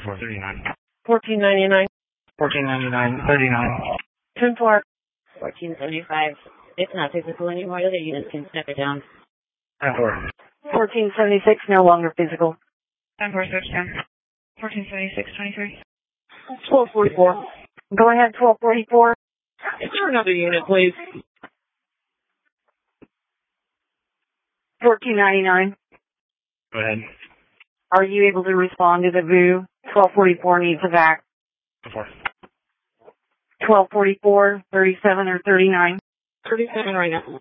439. 1499. 1499. 39. 10-4. 1475. It's not physical anymore. The other units can step it down. 10-4. 1476, no longer physical. 10-4, switch down. 1476, 23. 1244. Go ahead, 1244. Is there another unit, please? 1499. Go ahead. Are you able to respond to the VU? 1244 needs a vac. 4. 1244, 37 or 39. 37 right now.